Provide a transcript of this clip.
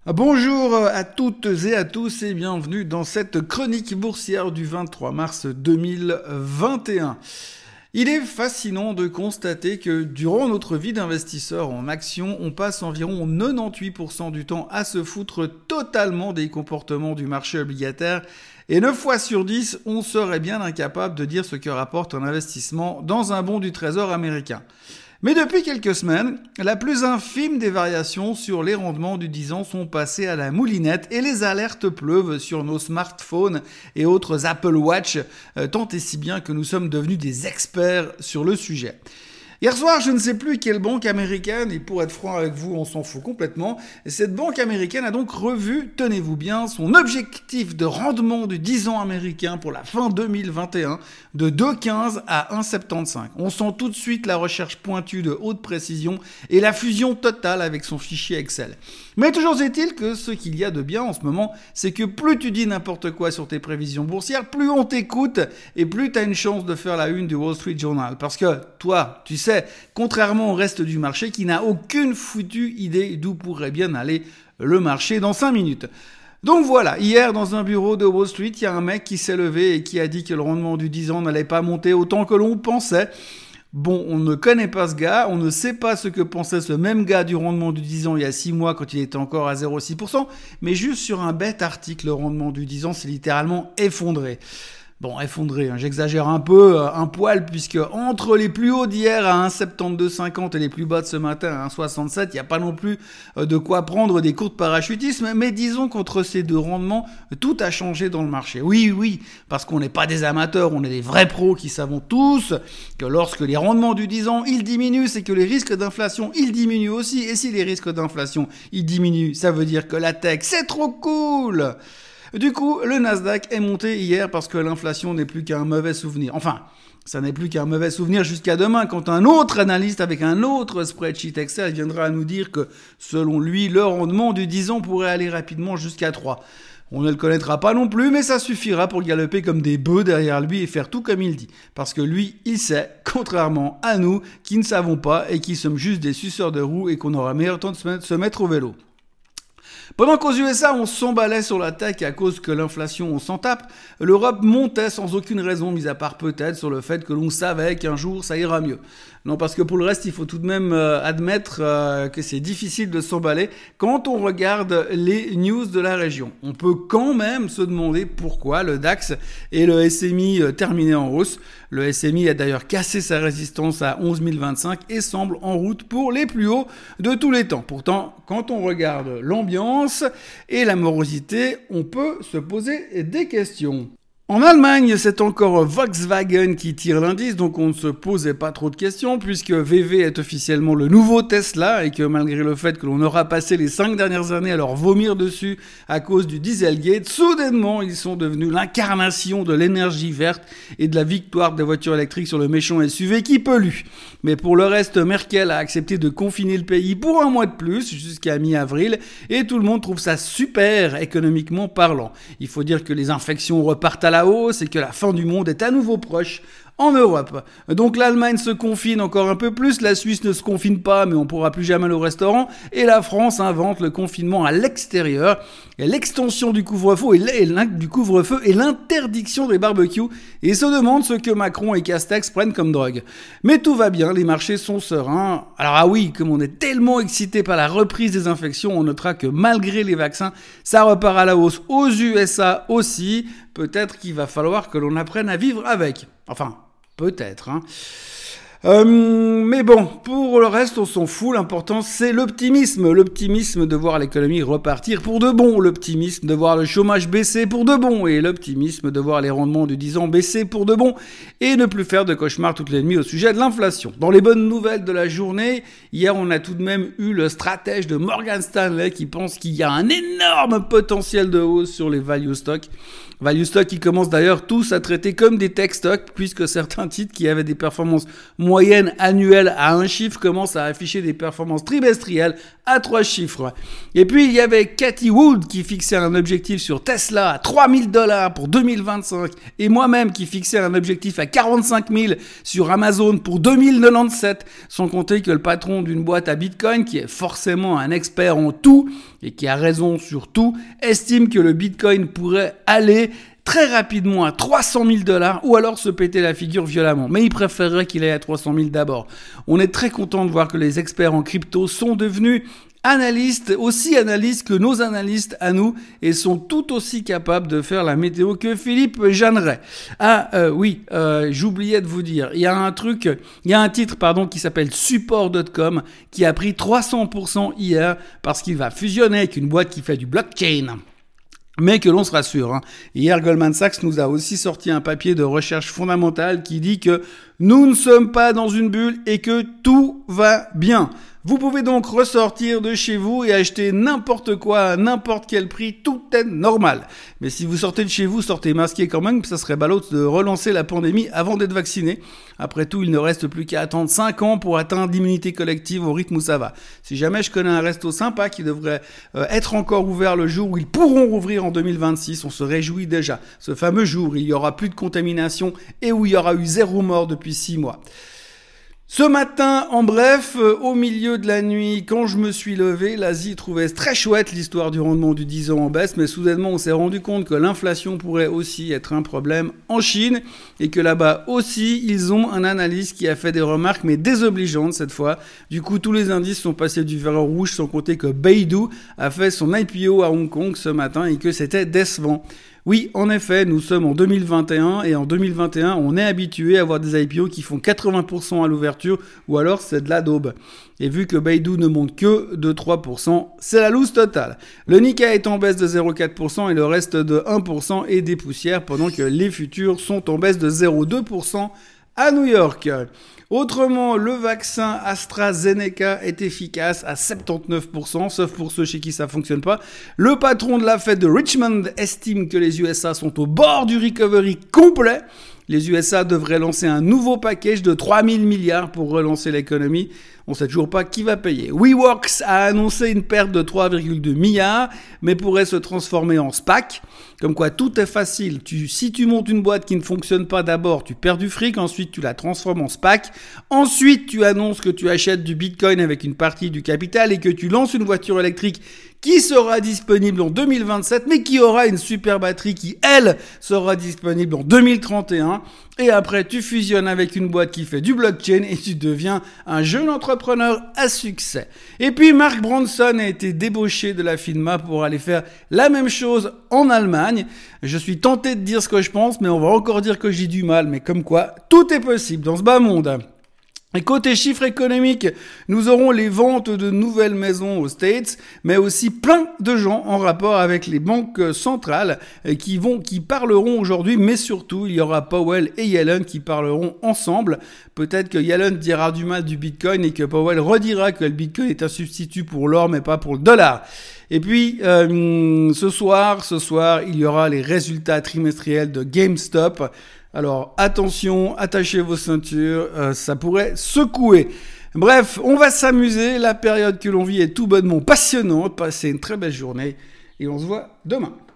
Bonjour à toutes et à tous et bienvenue dans cette chronique boursière du 23 mars 2021. Il est fascinant de constater que durant notre vie d'investisseur en actions, on passe environ 98% du temps à se foutre totalement des comportements du marché obligataire et 9 fois sur 10, on serait bien incapable de dire ce que rapporte un investissement dans un bon du Trésor américain. Mais depuis quelques semaines, la plus infime des variations sur les rendements du 10 ans sont passées à la moulinette et les alertes pleuvent sur nos smartphones et autres Apple Watch, tant et si bien que nous sommes devenus des experts sur le sujet. Hier soir, je ne sais plus quelle banque américaine, et pour être franc avec vous, on s'en fout complètement, cette banque américaine a donc revu, tenez-vous bien, son objectif de rendement du 10 ans américain pour la fin 2021 de 2,15 à 1,75. On sent tout de suite la recherche pointue de haute précision et la fusion totale avec son fichier Excel. Mais toujours est-il que ce qu'il y a de bien en ce moment, c'est que plus tu dis n'importe quoi sur tes prévisions boursières, plus on t'écoute et plus tu as une chance de faire la une du Wall Street Journal. Parce que toi, tu sais, contrairement au reste du marché qui n'a aucune foutue idée d'où pourrait bien aller le marché dans 5 minutes. Donc voilà, hier dans un bureau de Wall Street, il y a un mec qui s'est levé et qui a dit que le rendement du 10 ans n'allait pas monter autant que l'on pensait. Bon, on ne connaît pas ce gars, on ne sait pas ce que pensait ce même gars du rendement du 10 ans il y a 6 mois quand il était encore à 0,6%, mais juste sur un bête article, le rendement du 10 ans s'est littéralement effondré. Bon, effondré, j'exagère un peu, un poil, puisque entre les plus hauts d'hier à 1,7250 et les plus bas de ce matin à 1,67, il n'y a pas non plus de quoi prendre des cours de parachutisme, mais disons qu'entre ces deux rendements, tout a changé dans le marché. Oui, parce qu'on n'est pas des amateurs, on est des vrais pros qui savons tous que lorsque les rendements du 10 ans, ils diminuent, c'est que les risques d'inflation, ils diminuent aussi, et si les risques d'inflation, ils diminuent, ça veut dire que la tech, c'est trop cool! Du coup, le Nasdaq est monté hier parce que l'inflation n'est plus qu'un mauvais souvenir. Enfin, ça n'est plus qu'un mauvais souvenir jusqu'à demain quand un autre analyste avec un autre spreadsheet Excel viendra nous dire que, selon lui, le rendement du 10 ans pourrait aller rapidement jusqu'à 3. On ne le connaîtra pas non plus, mais ça suffira pour galoper comme des bœufs derrière lui et faire tout comme il dit. Parce que lui, il sait, contrairement à nous, qui ne savons pas et qui sommes juste des suceurs de roues et qu'on aura meilleur temps de se mettre au vélo. Pendant qu'aux USA, on s'emballait sur la tech à cause que l'inflation, on s'en tape, l'Europe montait sans aucune raison, mis à part peut-être sur le fait que l'on savait qu'un jour, ça ira mieux. Non, parce que pour le reste, il faut tout de même admettre que c'est difficile de s'emballer quand on regarde les news de la région. On peut quand même se demander pourquoi le DAX et le SMI terminaient en hausse. Le SMI a d'ailleurs cassé sa résistance à 11 025 et semble en route pour les plus hauts de tous les temps. Pourtant, quand on regarde l'ambiance et la morosité, on peut se poser des questions. En Allemagne, c'est encore Volkswagen qui tire l'indice, donc on ne se posait pas trop de questions puisque VW est officiellement le nouveau Tesla et que malgré le fait que l'on aura passé les 5 dernières années à leur vomir dessus à cause du Dieselgate, soudainement ils sont devenus l'incarnation de l'énergie verte et de la victoire des voitures électriques sur le méchant SUV qui pollue. Mais pour le reste, Merkel a accepté de confiner le pays pour un mois de plus jusqu'à mi-avril et tout le monde trouve ça super économiquement parlant. Il faut dire que les infections repartent à la hausse et que la fin du monde est à nouveau proche en Europe. Donc l'Allemagne se confine encore un peu plus, la Suisse ne se confine pas mais on pourra plus jamais aller au restaurant et la France invente le confinement à l'extérieur et l'extension du couvre-feu et l'interdiction des barbecues et se demande ce que Macron et Castex prennent comme drogue. Mais tout va bien, les marchés sont sereins. Alors oui, comme on est tellement excité par la reprise des infections, on notera que malgré les vaccins, ça repart à la hausse aux USA aussi. Peut-être qu'il va falloir que l'on apprenne à vivre avec. Enfin, peut-être, mais bon, pour le reste, on s'en fout. L'important, c'est l'optimisme. L'optimisme de voir l'économie repartir pour de bon. L'optimisme de voir le chômage baisser pour de bon. Et l'optimisme de voir les rendements du 10 ans baisser pour de bon. Et ne plus faire de cauchemars toutes les nuits au sujet de l'inflation. Dans les bonnes nouvelles de la journée, hier, on a tout de même eu le stratège de Morgan Stanley qui pense qu'il y a un énorme potentiel de hausse sur les value stocks. Value stock qui commencent d'ailleurs tous à traiter comme des tech stocks puisque certains titres qui avaient des performances moyennes annuelles à 1 chiffre commencent à afficher des performances trimestrielles à 3 chiffres. Et puis il y avait Cathie Wood qui fixait un objectif sur Tesla à $3,000 pour 2025 et moi-même qui fixais un objectif à 45 000 sur Amazon pour 2097, sans compter que le patron d'une boîte à Bitcoin qui est forcément un expert en tout et qui a raison sur tout, estime que le Bitcoin pourrait aller très rapidement à $300 000 ou alors se péter la figure violemment. Mais il préférerait qu'il aille à 300 000 d'abord. On est très content de voir que les experts en crypto sont devenus aussi analystes que nos analystes à nous, et sont tout aussi capables de faire la météo que Philippe Jeanneret. J'oubliais de vous dire, il y a un titre qui s'appelle Support.com qui a pris 300% hier parce qu'il va fusionner avec une boîte qui fait du blockchain. Mais que l'on se rassure, Hier, Goldman Sachs nous a aussi sorti un papier de recherche fondamentale qui dit que nous ne sommes pas dans une bulle et que tout va bien. Vous pouvez donc ressortir de chez vous et acheter n'importe quoi à n'importe quel prix, tout est normal. Mais si vous sortez de chez vous, sortez masqué quand même, ça serait ballot de relancer la pandémie avant d'être vacciné. Après tout, il ne reste plus qu'à attendre 5 ans pour atteindre l'immunité collective au rythme où ça va. Si jamais je connais un resto sympa qui devrait être encore ouvert le jour où ils pourront rouvrir en 2026, on se réjouit déjà. Ce fameux jour où il n'y aura plus de contamination et où il y aura eu 0 mort depuis 6 mois. Ce matin, en bref, au milieu de la nuit, quand je me suis levé, l'Asie trouvait très chouette l'histoire du rendement du 10 ans en baisse, mais soudainement on s'est rendu compte que l'inflation pourrait aussi être un problème en Chine, et que là-bas aussi, ils ont un analyste qui a fait des remarques, mais désobligeantes cette fois. Du coup, tous les indices sont passés du vert au rouge, sans compter que Baidu a fait son IPO à Hong Kong ce matin et que c'était décevant. Oui, en effet, nous sommes en 2021 et en 2021, on est habitué à voir des IPO qui font 80% à l'ouverture ou alors c'est de la daube. Et vu que Baidu ne monte que de 3%, c'est la loose totale. Le Nikkei est en baisse de 0,4% et le reste de 1% est des poussières pendant que les futurs sont en baisse de 0,2% à New York. Autrement, le vaccin AstraZeneca est efficace à 79%, sauf pour ceux chez qui ça fonctionne pas. Le patron de la Fed de Richmond estime que les USA sont au bord du recovery complet. Les USA devraient lancer un nouveau package de 3 000 milliards pour relancer l'économie. On sait toujours pas qui va payer. WeWorks a annoncé une perte de 3,2 milliards, mais pourrait se transformer en SPAC. Comme quoi, tout est facile. Si tu montes une boîte qui ne fonctionne pas d'abord, tu perds du fric. Ensuite, tu la transformes en SPAC. Ensuite, tu annonces que tu achètes du Bitcoin avec une partie du capital et que tu lances une voiture électrique qui sera disponible en 2027, mais qui aura une super batterie qui, elle, sera disponible en 2031. Et après, tu fusionnes avec une boîte qui fait du blockchain et tu deviens un jeune entrepreneur à succès. Et puis, Mark Branson a été débauché de la FINMA pour aller faire la même chose en Allemagne. Je suis tenté de dire ce que je pense, mais on va encore dire que j'ai du mal. Mais comme quoi, tout est possible dans ce bas monde. Et côté chiffres économiques, nous aurons les ventes de nouvelles maisons aux States, mais aussi plein de gens en rapport avec les banques centrales qui parleront aujourd'hui, mais surtout, il y aura Powell et Yellen qui parleront ensemble. Peut-être que Yellen dira du mal du Bitcoin et que Powell redira que le Bitcoin est un substitut pour l'or, mais pas pour le dollar. Et puis, ce soir, il y aura les résultats trimestriels de GameStop. Alors attention, attachez vos ceintures, ça pourrait secouer. Bref, on va s'amuser, la période que l'on vit est tout bonnement passionnante. Passez une très belle journée et on se voit demain.